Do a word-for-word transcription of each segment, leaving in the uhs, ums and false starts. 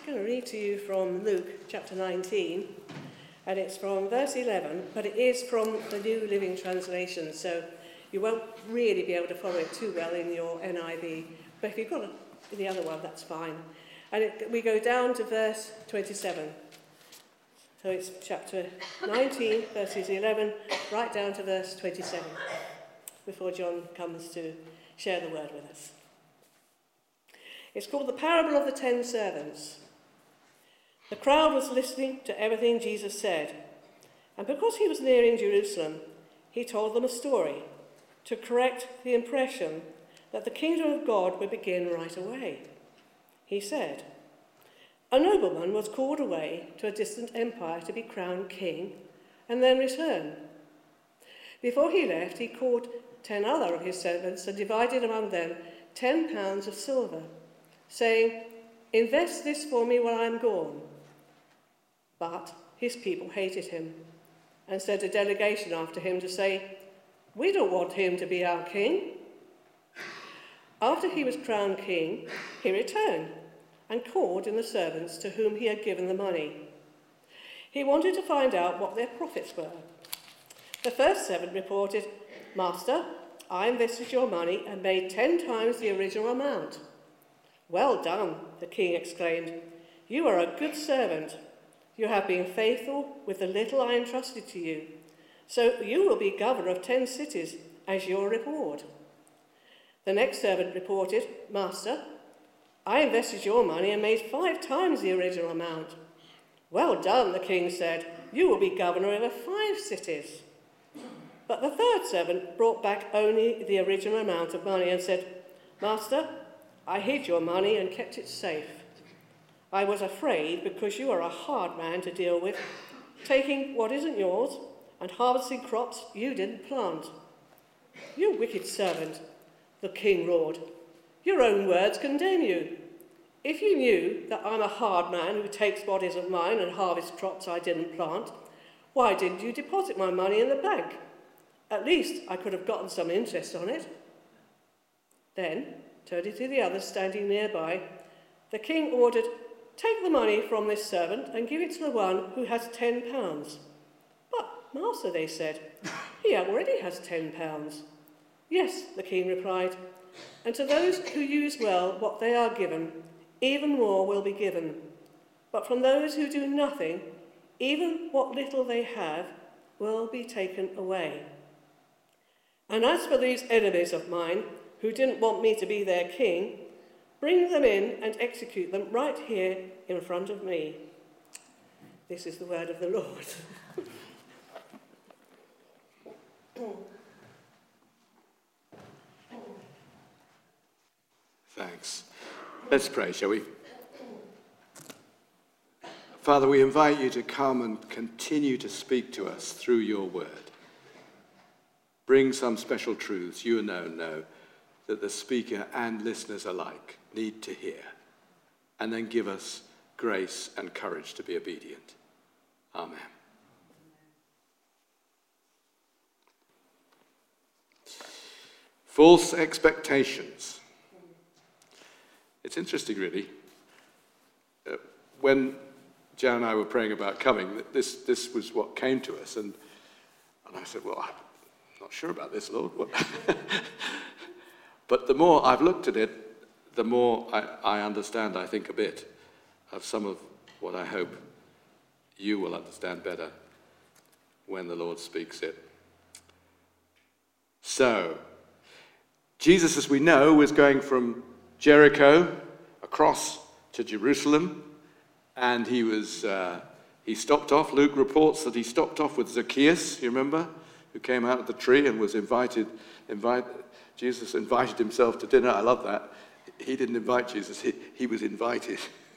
I'm going to read to you from Luke chapter nineteen, and it's from verse eleven, but it is from the New Living Translation, so you won't really be able to follow it too well in your N I V, but if you've got a, the other one, that's fine. And it, we go down to verse twenty-seven. So it's chapter nineteen, verses eleven, right down to verse twenty-seven, before John comes to share the word with us. It's called the Parable of the Ten Servants. The crowd was listening to everything Jesus said, and because he was nearing Jerusalem, he told them a story to correct the impression that the kingdom of God would begin right away. He said, "A nobleman was called away to a distant empire to be crowned king and then return. Before he left, he called ten other of his servants and divided among them ten pounds of silver, saying, 'Invest this for me while I am gone.' But his people hated him and sent a delegation after him to say, 'We don't want him to be our king.' After he was crowned king, he returned and called in the servants to whom he had given the money. He wanted to find out what their profits were. The first servant reported, 'Master, I invested your money and made ten times the original amount.' 'Well done,' the king exclaimed. 'You are a good servant. You have been faithful with the little I entrusted to you, so you will be governor of ten cities as your reward.' The next servant reported, 'Master, I invested your money and made five times the original amount.' 'Well done,' the king said. 'You will be governor over five cities.' But the third servant brought back only the original amount of money and said, 'Master, I hid your money and kept it safe. I was afraid because you are a hard man to deal with, taking what isn't yours and harvesting crops you didn't plant.' 'You wicked servant,' the king roared. 'Your own words condemn you. If you knew that I'm a hard man who takes what isn't mine and harvests crops I didn't plant, why didn't you deposit my money in the bank? At least I could have gotten some interest on it.' Then, turning to the others standing nearby, the king ordered, 'Take the money from this servant and give it to the one who has ten pounds. 'But, master,' they said, 'he already has ten pounds. 'Yes,' the king replied, 'and to those who use well what they are given, even more will be given. But from those who do nothing, even what little they have will be taken away. And as for these enemies of mine, who didn't want me to be their king, bring them in and execute them right here in front of me.'" This is the word of the Lord. Thanks. Let's pray, shall we? Father, we invite you to come and continue to speak to us through your word. Bring some special truths you know know that the speaker and listeners alike need to hear, and then give us grace and courage to be obedient. Amen. False expectations. It's interesting, really. Uh, when Jan and I were praying about coming, this, this was what came to us, and, and I said, well, I'm not sure about this, Lord. What? But the more I've looked at it, the more I, I understand, I think, a bit of some of what I hope you will understand better when the Lord speaks it. So, Jesus, as we know, was going from Jericho across to Jerusalem, and he was uh, he stopped off. Luke reports that he stopped off with Zacchaeus, you remember, who came out of the tree and was invited. Invite, Jesus invited himself to dinner. I love that. He didn't invite Jesus, he, he was invited.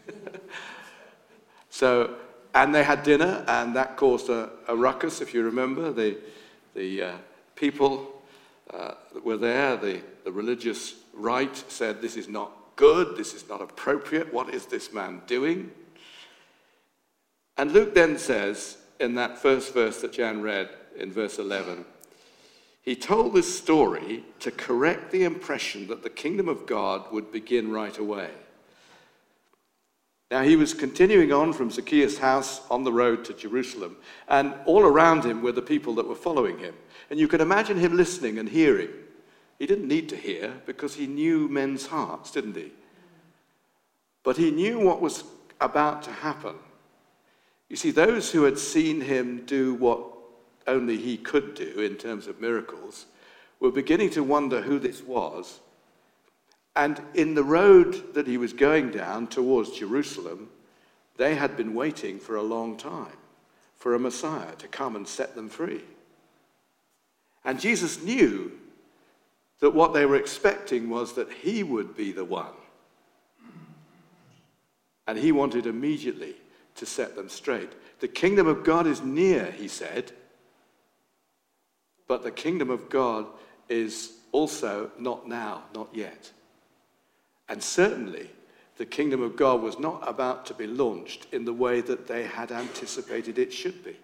So, and they had dinner, and that caused a, a ruckus, if you remember. The, the uh, people uh, that were there, the, the religious right, said, this is not good, this is not appropriate, what is this man doing? And Luke then says, in that first verse that Jan read, in verse eleven, he told this story to correct the impression that the kingdom of God would begin right away. Now, he was continuing on from Zacchaeus' house on the road to Jerusalem, and all around him were the people that were following him. And you can imagine him listening and hearing. He didn't need to hear because he knew men's hearts, didn't he? But he knew what was about to happen. You see, those who had seen him do what only he could do in terms of miracles were beginning to wonder who this was. And in the road that he was going down towards Jerusalem, they had been waiting for a long time for a Messiah to come and set them free. And Jesus knew that what they were expecting was that he would be the one. And he wanted immediately to set them straight. The kingdom of God is near, he said. But the kingdom of God is also not now, not yet. And certainly, the kingdom of God was not about to be launched in the way that they had anticipated it should be.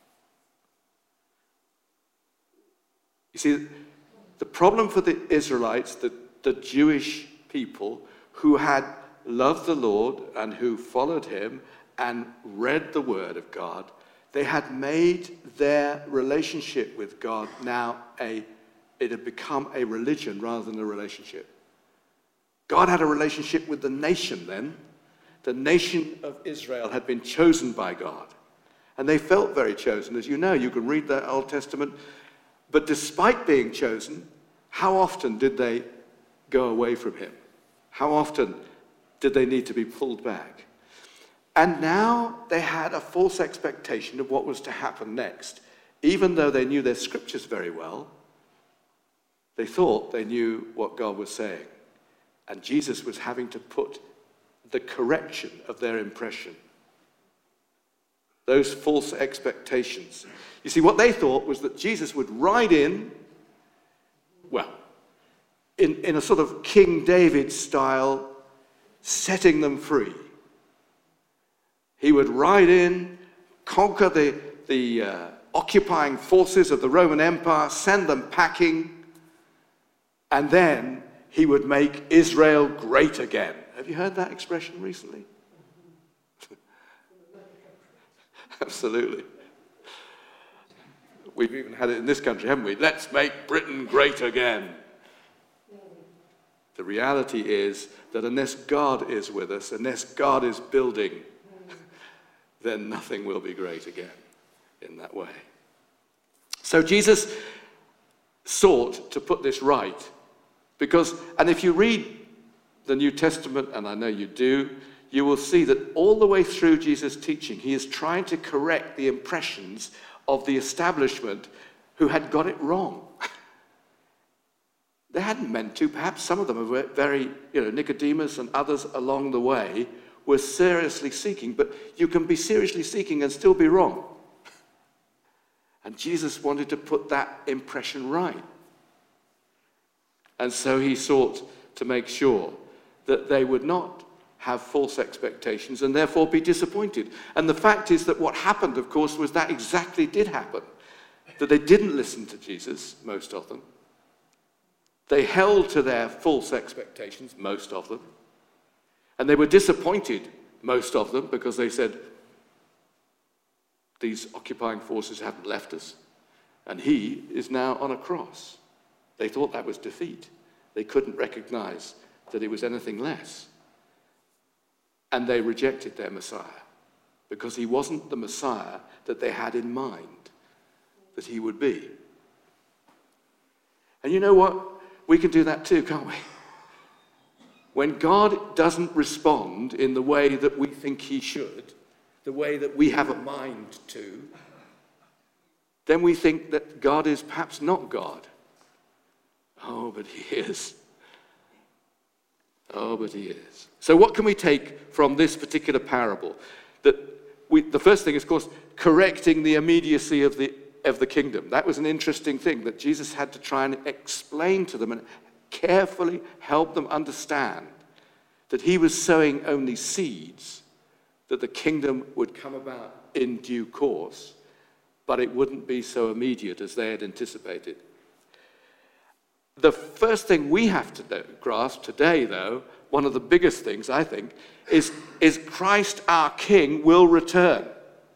You see, the problem for the Israelites, the, the Jewish people who had loved the Lord and who followed him and read the word of God, they had made their relationship with God now a, it had become a religion rather than a relationship. God had a relationship with the nation then. The nation of Israel had been chosen by God. And they felt very chosen. As you know, you can read the Old Testament. But despite being chosen, how often did they go away from him? How often did they need to be pulled back? And now they had a false expectation of what was to happen next. Even though they knew their scriptures very well, they thought they knew what God was saying. And Jesus was having to put the correction of their impression. Those false expectations. You see, what they thought was that Jesus would ride in, well, in, in a sort of King David style, setting them free. He would ride in, conquer the, the uh, occupying forces of the Roman Empire, send them packing, and then he would make Israel great again. Have you heard that expression recently? Absolutely. We've even had it in this country, haven't we? Let's make Britain great again. The reality is that unless God is with us, unless God is building, then nothing will be great again in that way. So Jesus sought to put this right. Because, and if you read the New Testament, and I know you do, you will see that all the way through Jesus' teaching, he is trying to correct the impressions of the establishment who had got it wrong. They hadn't meant to. Perhaps some of them were very, you know, Nicodemus and others along the way were seriously seeking, but you can be seriously seeking and still be wrong. And Jesus wanted to put that impression right. And so he sought to make sure that they would not have false expectations and therefore be disappointed. And the fact is that what happened, of course, was that exactly did happen. That they didn't listen to Jesus, most of them. They held to their false expectations, most of them. And they were disappointed, most of them, because they said, these occupying forces haven't left us. And he is now on a cross. They thought that was defeat. They couldn't recognize that it was anything less. And they rejected their Messiah because he wasn't the Messiah that they had in mind that he would be. And you know what? We can do that too, can't we? When God doesn't respond in the way that we think he should, the way that we have a mind to, then we think that God is perhaps not God. Oh, but he is. Oh, but he is. So what can we take from this particular parable? That we, the first thing is, of course, correcting the immediacy of the, of the kingdom. That was an interesting thing that Jesus had to try and explain to them and carefully help them understand that he was sowing only seeds, that the kingdom would come about in due course, but it wouldn't be so immediate as they had anticipated. The first thing we have to grasp today, though, one of the biggest things, I think, is, is Christ our King will return.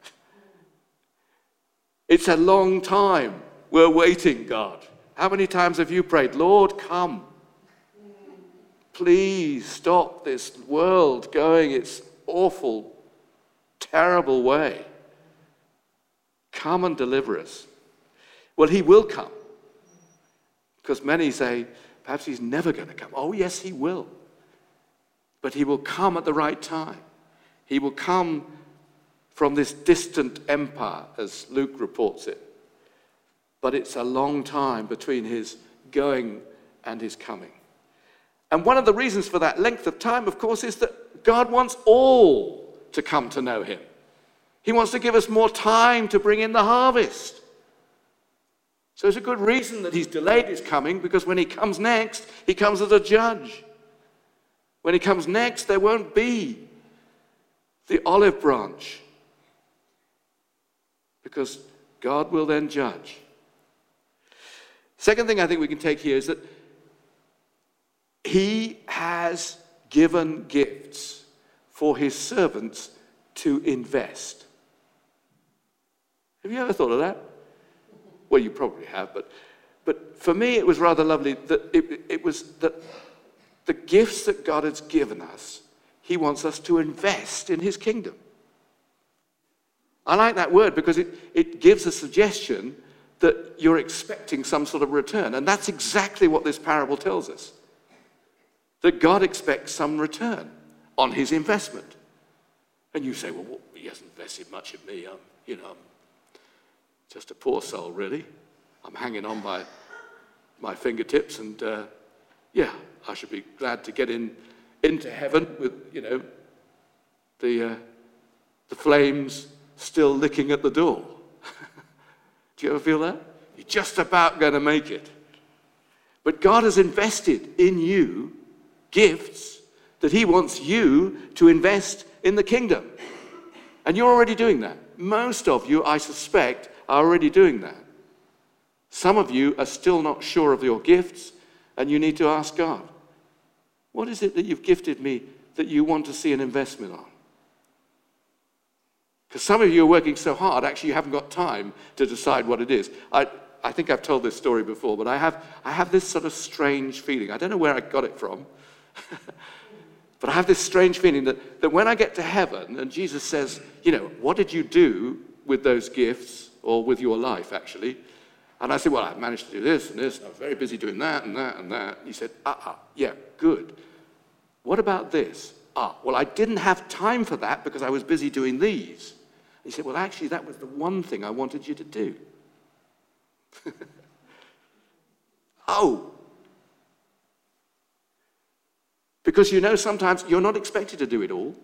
It's a long time we're waiting, God. How many times have you prayed, Lord, come. Please stop this world going its awful, terrible way. Come and deliver us. Well, he will come. Because many say, perhaps he's never going to come. Oh, yes, he will. But he will come at the right time. He will come from this distant empire, as Luke reports it. But it's a long time between his going and his coming. And one of the reasons for that length of time, of course, is that God wants all to come to know him. He wants to give us more time to bring in the harvest. So it's a good reason that he's delayed his coming, because when he comes next, he comes as a judge. When he comes next, there won't be the olive branch, because God will then judge. Second thing I think we can take here is that he has given gifts for his servants to invest. Have you ever thought of that? Well, you probably have, but, but for me it was rather lovely that it, it was that the gifts that God has given us, he wants us to invest in his kingdom. I like that word because it, it gives a suggestion that you're expecting some sort of return. And that's exactly what this parable tells us. That God expects some return on his investment. And you say, well, what, he hasn't invested much in me. I'm, you know, I'm just a poor soul, really. I'm hanging on by my fingertips, and uh, yeah, I should be glad to get in into heaven with, you know, the uh, the flames still licking at the door. Do you ever feel that? You're just about going to make it. But God has invested in you gifts that he wants you to invest in the kingdom. And you're already doing that. Most of you, I suspect, are already doing that. Some of you are still not sure of your gifts, and you need to ask God, what is it that you've gifted me that you want to see an investment on? Because some of you are working so hard, actually you haven't got time to decide what it is. I, I think I've told this story before, but I have, I have this sort of strange feeling. I don't know where I got it from, but I have this strange feeling that, that when I get to heaven and Jesus says, you know, what did you do with those gifts, or with your life, actually? And I said, well, I managed to do this and this, and I was very busy doing that and that and that. And he said, ah, uh-uh, yeah, good. What about this? Ah, well, I didn't have time for that because I was busy doing these. He said, well, actually, that was the one thing I wanted you to do. Oh. Because, you know, sometimes you're not expected to do it all.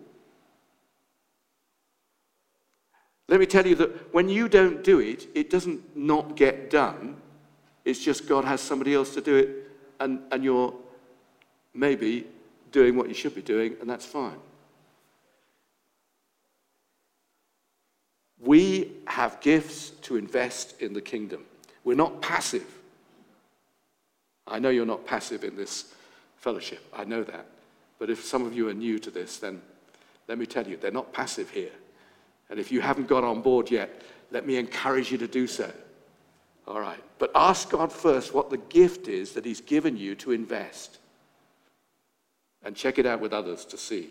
Let me tell you that when you don't do it, it doesn't not get done. It's just God has somebody else to do it, and, and you're maybe doing what you should be doing, and that's fine. We have gifts to invest in the kingdom. We're not passive. I know you're not passive in this fellowship. I know that. But if some of you are new to this, then let me tell you, they're not passive here. And if you haven't got on board yet, let me encourage you to do so. All right. But ask God first what the gift is that he's given you to invest. And check it out with others to see.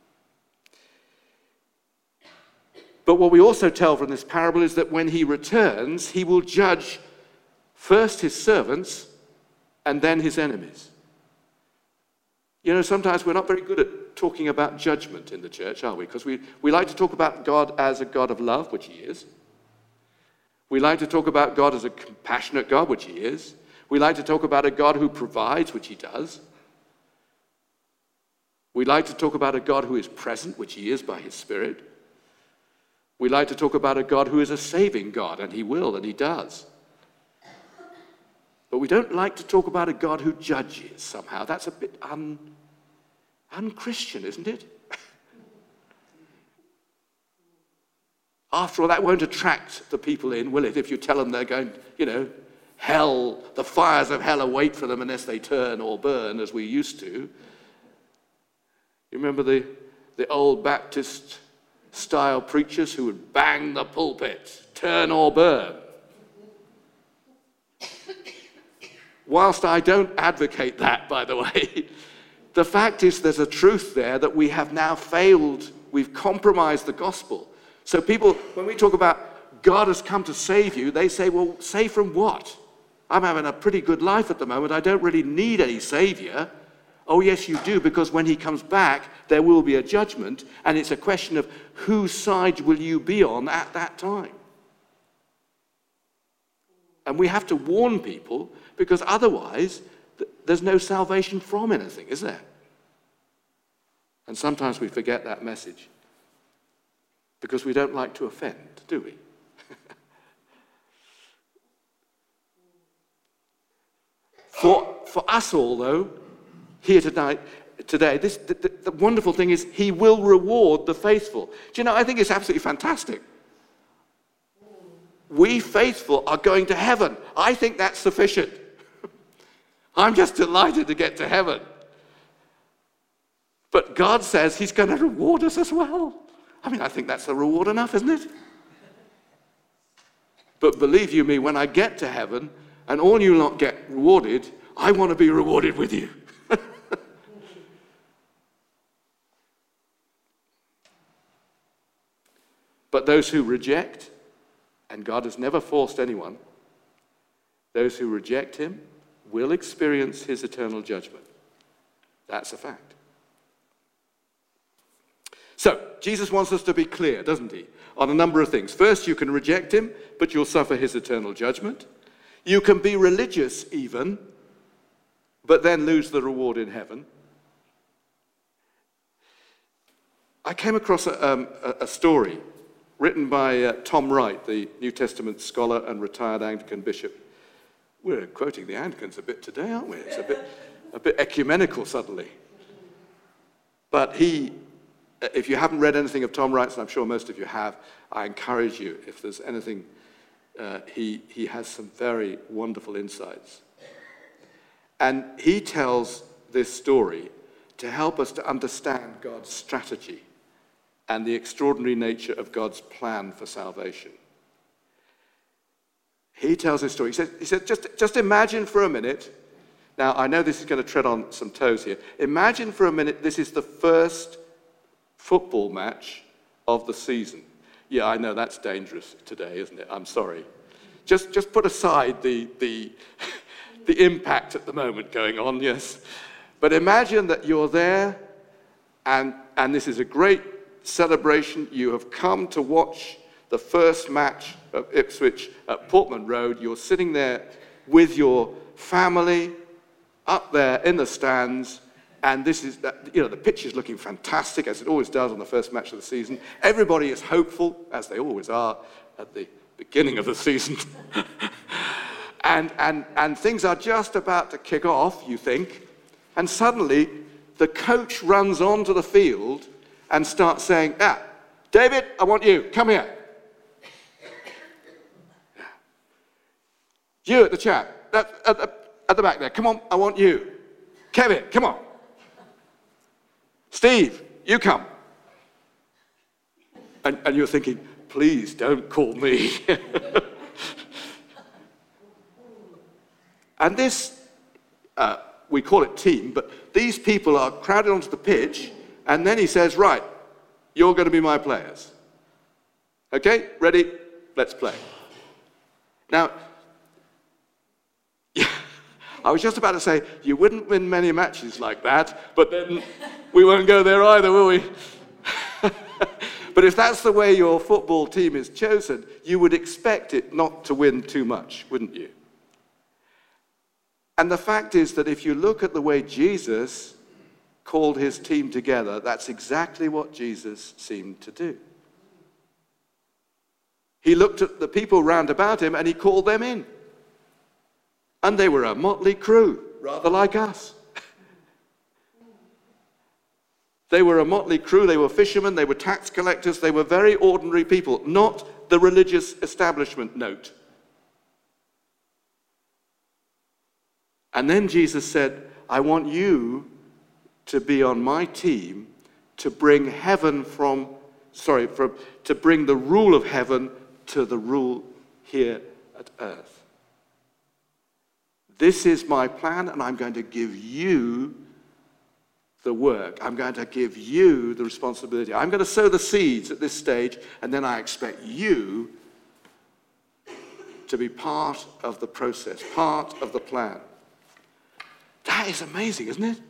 But what we also tell from this parable is that when he returns, he will judge first his servants and then his enemies. You know, sometimes we're not very good at talking about judgment in the church, are we? Because we, we like to talk about God as a God of love, which he is. We like to talk about God as a compassionate God, which he is. We like to talk about a God who provides, which he does. We like to talk about a God who is present, which he is by his Spirit. We like to talk about a God who is a saving God, and he will, and he does. But we don't like to talk about a God who judges somehow. That's a bit un, un-Christian, isn't it? After all, that won't attract the people in, will it? If you tell them they're going, you know, hell, the fires of hell await for them unless they turn or burn, as we used to. You remember the, the old Baptist-style preachers who would bang the pulpit, turn or burn? Whilst I don't advocate that, by the way, the fact is there's a truth there that we have now failed. We've compromised the gospel. So people, when we talk about God has come to save you, they say, well, save from what? I'm having a pretty good life at the moment. I don't really need any savior. Oh, yes, you do, because when he comes back, there will be a judgment, and it's a question of whose side will you be on at that time. And we have to warn people, because otherwise th- there's no salvation from anything, is there? And sometimes we forget that message because we don't like to offend, do we? for, for us all, though, here tonight, today, this, the, the, the wonderful thing is he will reward the faithful. Do you know, I think it's absolutely fantastic. We faithful are going to heaven. I think that's sufficient. I'm just delighted to get to heaven. But God says he's going to reward us as well. I mean, I think that's a reward enough, isn't it? But believe you me, when I get to heaven and all you lot get rewarded, I want to be rewarded with you. But those who reject, and God has never forced anyone, those who reject him will experience his eternal judgment. That's a fact. So, Jesus wants us to be clear, doesn't he, on a number of things. First, you can reject him, but you'll suffer his eternal judgment. You can be religious even, but then lose the reward in heaven. I came across a, um, a, a story written by uh, Tom Wright, the New Testament scholar and retired Anglican bishop. We're quoting the Anglicans a bit today, aren't we? It's a bit, a bit ecumenical suddenly. But he, if you haven't read anything of Tom Wright's, and I'm sure most of you have, I encourage you, if there's anything, uh, he, he has some very wonderful insights. And he tells this story to help us to understand God's strategy and the extraordinary nature of God's plan for salvation. He tells his story. He said, he said just, just imagine for a minute. Now, I know this is going to tread on some toes here. Imagine for a minute this is the first football match of the season. Yeah, I know that's dangerous today, isn't it? I'm sorry. Just, just put aside the, the, the impact at the moment going on, yes. But imagine that you're there, and, and this is a great celebration. You have come to watch the first match of Ipswich at Portman Road. You're sitting there with your family up there in the stands, and this is, you know, the pitch is looking fantastic, as it always does on the first match of the season. Everybody is hopeful, as they always are at the beginning of the season. and, and, and things are just about to kick off, you think, and suddenly the coach runs onto the field and starts saying, ah, David, I want you, come here. You at the chat, at, at, at the back there, come on, I want you. Kevin, come on. Steve, you come. And, and you're thinking, please don't call me. And this, uh, we call it team, but these people are crowded onto the pitch, and then he says, right, you're going to be my players. Okay, ready? Let's play. Now, I was just about to say, you wouldn't win many matches like that, but then we won't go there either, will we? But if that's the way your football team is chosen, you would expect it not to win too much, wouldn't you? And the fact is that if you look at the way Jesus called his team together, that's exactly what Jesus seemed to do. He looked at the people round about him and he called them in. And they were a motley crew, rather like us. They were a motley crew, they were fishermen, they were tax collectors, they were very ordinary people, not the religious establishment note. And then Jesus said, I want you to be on my team to bring heaven from, sorry, from, to bring the rule of heaven to the rule here at earth. This is my plan, and I'm going to give you the work. I'm going to give you the responsibility. I'm going to sow the seeds at this stage, and then I expect you to be part of the process, part of the plan. That is amazing, isn't it?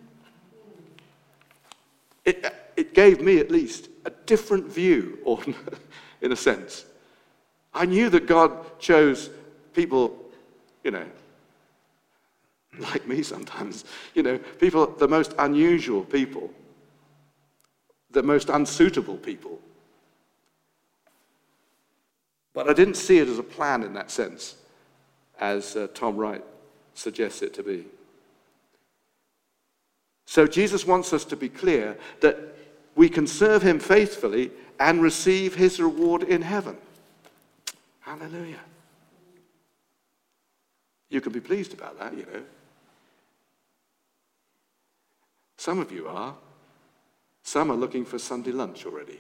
It, it gave me, at least, a different view, or in a sense. I knew that God chose people, you know, like me sometimes, you know, people, the most unusual people, the most unsuitable people. But I didn't see it as a plan in that sense, as uh, Tom Wright suggests it to be. So Jesus wants us to be clear that we can serve him faithfully and receive his reward in heaven. Hallelujah. You can be pleased about that, you know. Some of you are. Some are looking for Sunday lunch already.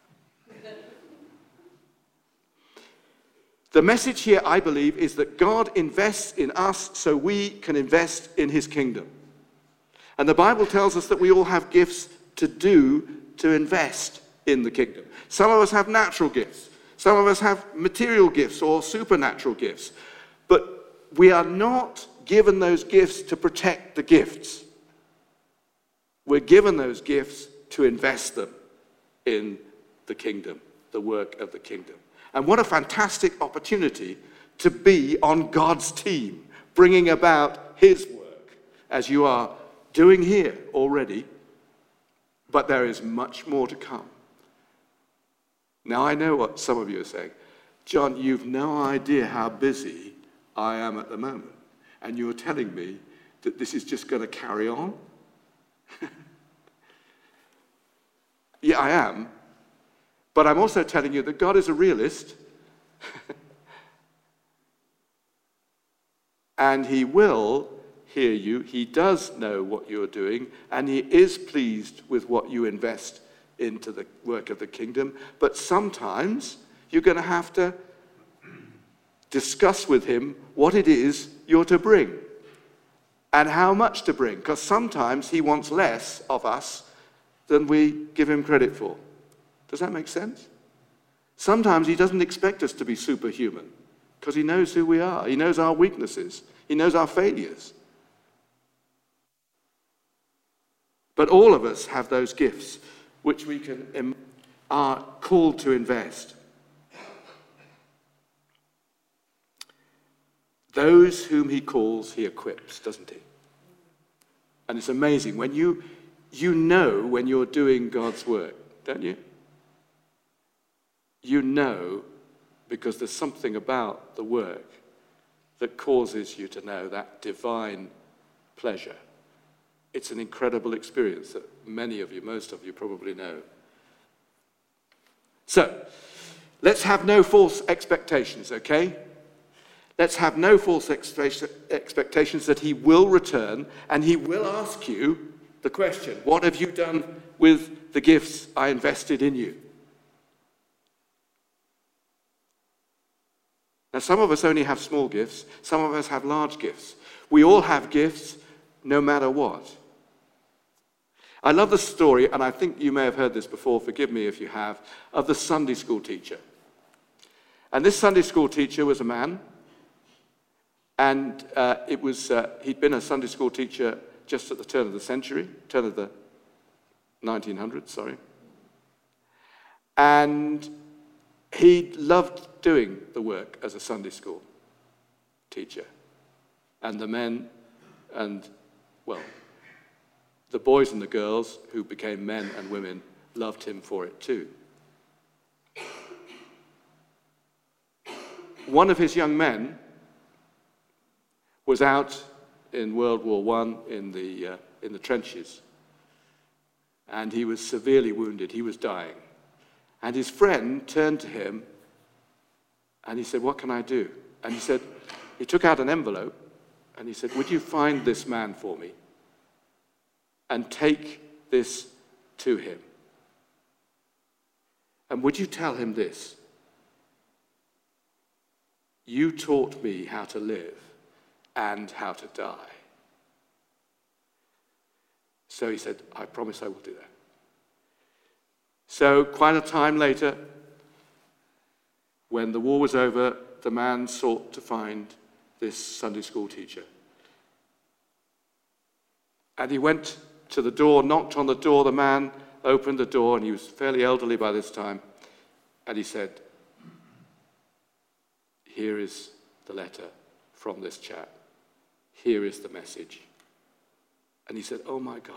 The message here, I believe, is that God invests in us so we can invest in his kingdom. And the Bible tells us that we all have gifts to do to invest in the kingdom. Some of us have natural gifts. Some of us have material gifts or supernatural gifts. But we are not given those gifts to protect the gifts. We're given those gifts to invest them in the kingdom, the work of the kingdom. And what a fantastic opportunity to be on God's team, bringing about his work, as you are doing here already. But there is much more to come. Now, I know what some of you are saying. John, you've no idea how busy I am at the moment. And you're telling me that this is just going to carry on? Yeah, I am. But I'm also telling you that God is a realist. And he will hear you. He does know what you're doing. And he is pleased with what you invest into the work of the kingdom. But sometimes you're going to have to discuss with him what it is you're to bring and how much to bring. Because sometimes he wants less of us than we give him credit for. Does that make sense? Sometimes he doesn't expect us to be superhuman because he knows who we are. He knows our weaknesses. He knows our failures. But all of us have those gifts which we can are called to invest. Those whom he calls, he equips, doesn't he? And it's amazing when you You know when you're doing God's work, don't you? You know because there's something about the work that causes you to know that divine pleasure. It's an incredible experience that many of you, most of you probably know. So, let's have no false expectations, okay? Let's have no false expectations that he will return and he will ask you the question, what have you done with the gifts I invested in you? Now, some of us only have small gifts. Some of us have large gifts. We all have gifts no matter what. I love the story, and I think you may have heard this before, forgive me if you have, of the Sunday school teacher. And this Sunday school teacher was a man, and uh, it was uh, he'd been a Sunday school teacher just at the turn of the century, turn of the nineteen hundreds, sorry. And he loved doing the work as a Sunday school teacher. And the men and, well, the boys and the girls who became men and women loved him for it too. One of his young men was out in World War One in the, uh, in the trenches. And he was severely wounded. He was dying. And his friend turned to him and he said, what can I do? And he said, he took out an envelope and he said, would you find this man for me and take this to him? And would you tell him this? You taught me how to live and how to die. So he said, I promise I will do that. So quite a time later, when the war was over, the man sought to find this Sunday school teacher. And he went to the door, knocked on the door. The man opened the door, and he was fairly elderly by this time. And he said, here is the letter from this chap. Here is the message. And he said, oh my God.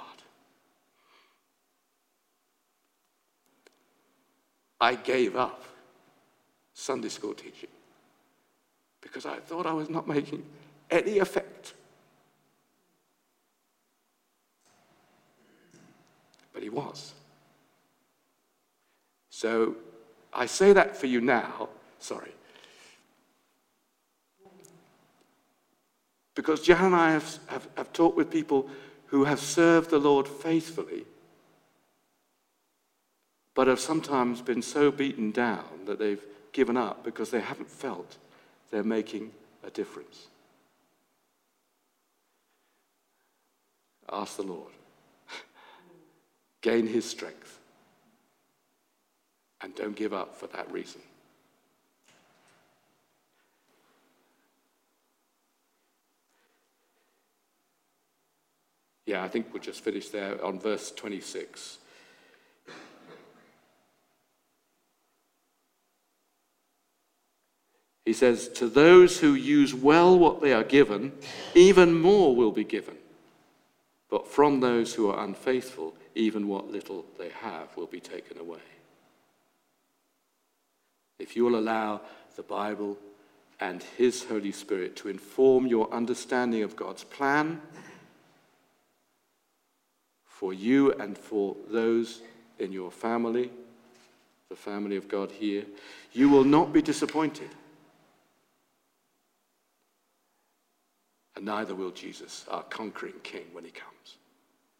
I gave up Sunday school teaching because I thought I was not making any effect. But he was. So I say that for you now, sorry, because Jan and I have, have, have talked with people who have served the Lord faithfully, but have sometimes been so beaten down that they've given up because they haven't felt they're making a difference. Ask the Lord. Gain his strength. And don't give up for that reason. Yeah, I think we'll just finish there on verse twenty-six. He says, to those who use well what they are given, even more will be given. But from those who are unfaithful, even what little they have will be taken away. If you will allow the Bible and his Holy Spirit to inform your understanding of God's plan for you and for those in your family, the family of God here, you will not be disappointed. And neither will Jesus, our conquering King, when he comes.